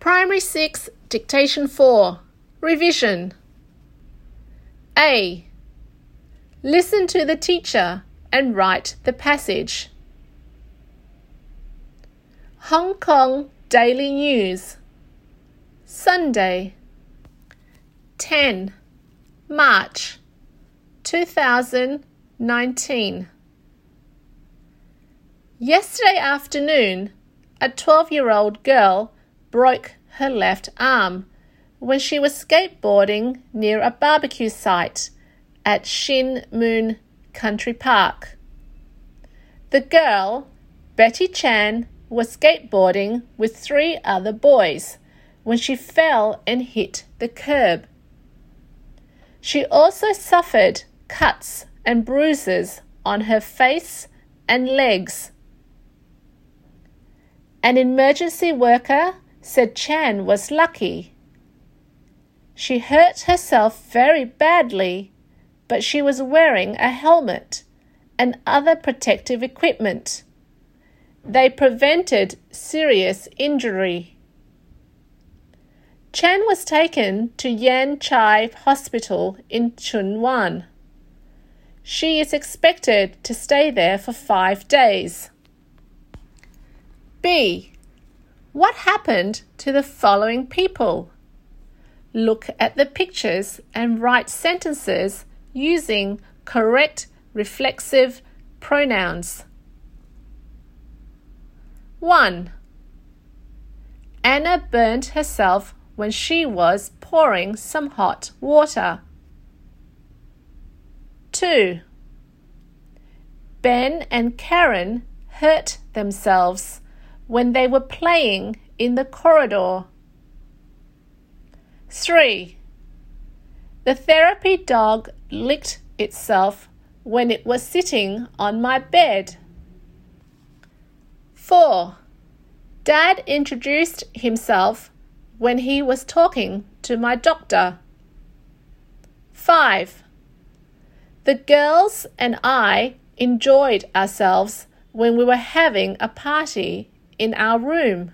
Primary 6, Dictation 4. Revision. A. Listen to the teacher and write the passage. Hong Kong Daily News. Sunday, 10 March 2019. Yesterday afternoon, a 12-year-old girl broke her left arm when she was skateboarding near a barbecue site at Shin Moon Country Park. The girl, Betty Chan, was skateboarding with 3 other boys when she fell and hit the curb. She also suffered cuts and bruises on her face and legs. An emergency worker said Chan was lucky. She hurt herself very badly, but she was wearing a helmet and other protective equipment. They prevented serious injury. Chan was taken to Yan Chai Hospital in Tsuen Wan. She is expected to stay there for 5 days. B. What happened to the following people? Look at the pictures and write sentences using correct reflexive pronouns. 1. Anna burnt herself when she was pouring some hot water. 2. Ben and Karen hurt themselves when they were playing in the corridor. 3. The therapy dog licked itself when it was sitting on my bed. 4. Dad introduced himself when he was talking to my doctor. 5. The girls and I enjoyed ourselves when we were having a party in our room.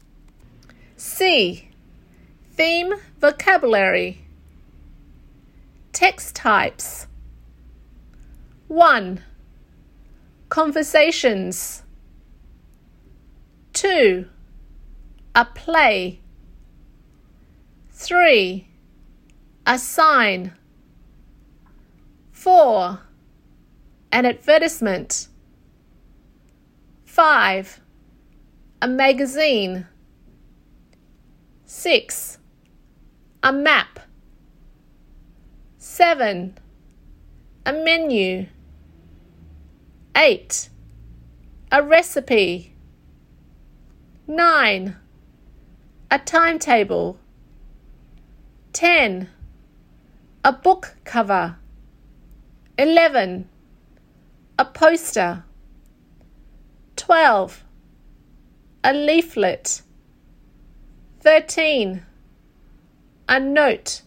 C. Theme vocabulary. Text types. 1. Conversations. 2. A play. 3. A sign. 4. An advertisement. 5. A magazine. 6. A map. 7. A menu. 8. A recipe. 9. A timetable. 10. A book cover. 11. A poster. 12. A leaflet. 13. A note.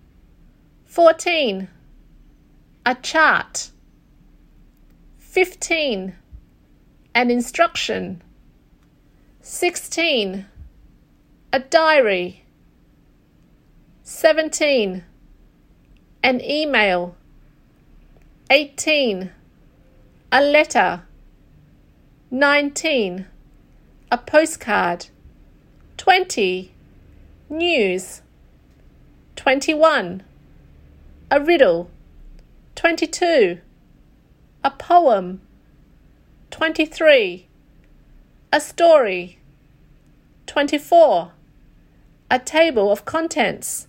14. A chart. 15. An instruction. 16. A diary. 17. An email. 18. A letter. 19. A postcard. 20. News. 21. A riddle. 22. A poem. 23. A story. 24. A table of contents.